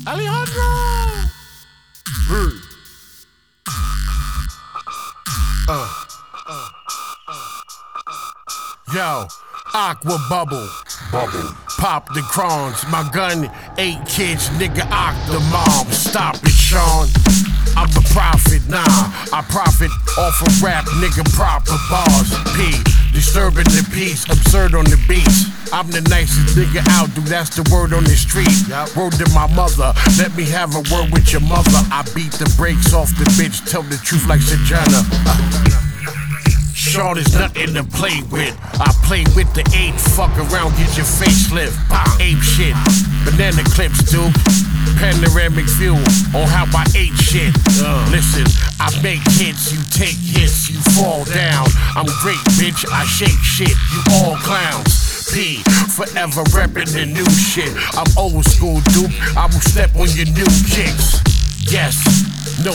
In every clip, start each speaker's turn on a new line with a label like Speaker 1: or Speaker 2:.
Speaker 1: Alejandro! Yo, Aqua Bubble. Pop the crons, my gun, 8 kids, nigga, the mom. Stop it, Sean. I'm a prophet, nah. I profit off of rap, nigga, proper bars. P, disturbing the peace, absurd on the beats. I'm the nicest nigga out, dude, that's the word on the street. Word to my mother, let me have a word with your mother. I beat the brakes off the bitch, tell the truth like Sajana. Sean is nothing to play with. I play with the 8, fuck around, get your facelift. Ape shit, banana clips, dude. Panoramic view on how I ate shit. Listen, I make hits, you take hits, you fall down. I'm great, bitch, I shake shit, you all clowns. P, forever reppin' the new shit. I'm old school, dude, I will step on your new kicks. Yes, no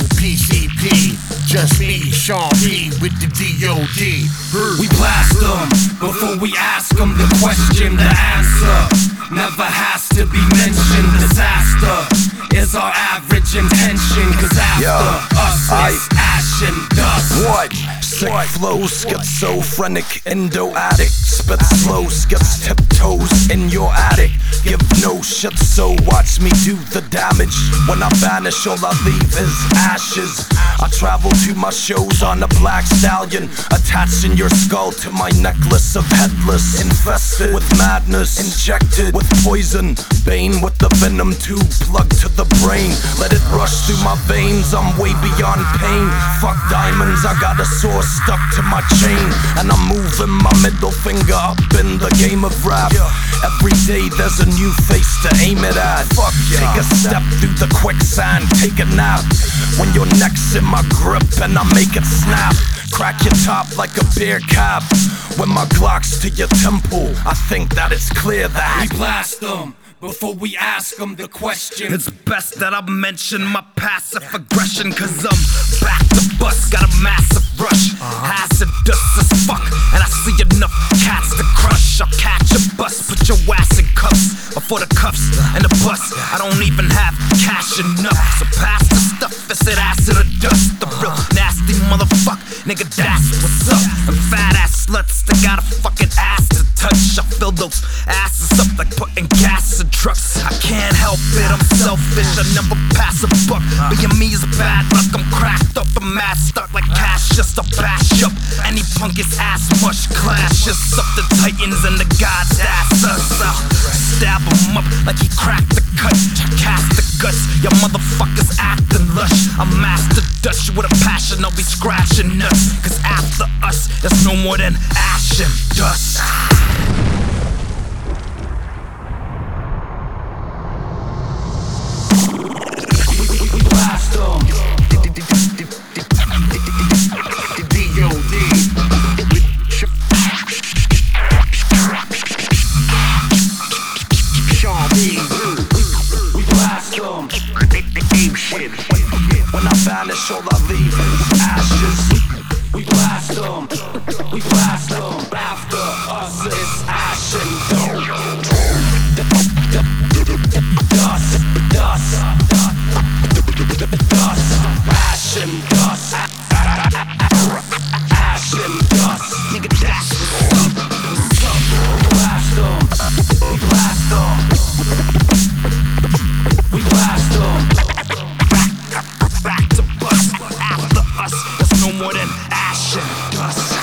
Speaker 1: PCP, just me, Sean P with the DOD.
Speaker 2: We blast them before we ask them the question. The answer never has to be mentioned. Disaster is our average intention, cause after us it's ash and dust.
Speaker 3: What? Sick flow, schizophrenic, endo-addict. Spit slow, skips tiptoes in your attic. Give no shit, so watch me do the damage. When I vanish, all I leave is ashes. I travel to my shows on a black stallion, attaching your skull to my necklace of headless. Infested with madness, injected with poison. Bane with the venom tube plugged to the brain. Let it rush through my veins, I'm way beyond pain. Fuck diamonds, I got a sword stuck to my chain, and I'm moving my middle finger up in the game of rap. Every day there's a new face to aim it at. Take a step through the quicksand, take a nap. When your neck's in my grip and I make it snap. Crack your top like a beer cap. When my Glock's to your temple, I think that it's clear that
Speaker 2: we blast them before we ask them the question.
Speaker 4: It's best that I mention my passive aggression, cause I'm back to bust, got a massive rush. Hazardous as fuck, and I see enough cats to crush. I'll catch a bus, put your ass in cuffs, or for the cuffs and the bus. I don't even have cash enough, so pass the stuff, it's it acid or dust. The real nasty motherfucker, nigga, that's what's up. And fat ass sluts, they got a fucking ass to touch. I fill those asses up like putting gas in trucks. I can't help it, I'm selfish, I never pass a buck. Being me is bad luck, I'm cracked up, I'm mad stuck like cash just to bash up any punk is ass much. Clashes up the titans and the gods ass us. I'll stab him up like he cracked the cut, cast the guts, your motherfuckers acting lush. I'm master Dutch with a passion, I'll be scratching nuts, cause after us there's no more than ash and dust.
Speaker 2: We blast them. We blast them.
Speaker 3: when I vanish, all I leave is ashes.
Speaker 2: We blast them. We blast them. After us it's ash and dust. Dust. Ash and dust. Ash and dust. Nigga, that's what's up. What's up? We blast them. We blast them. We blast them. Back to bust. After us, there's no more than ash and dust.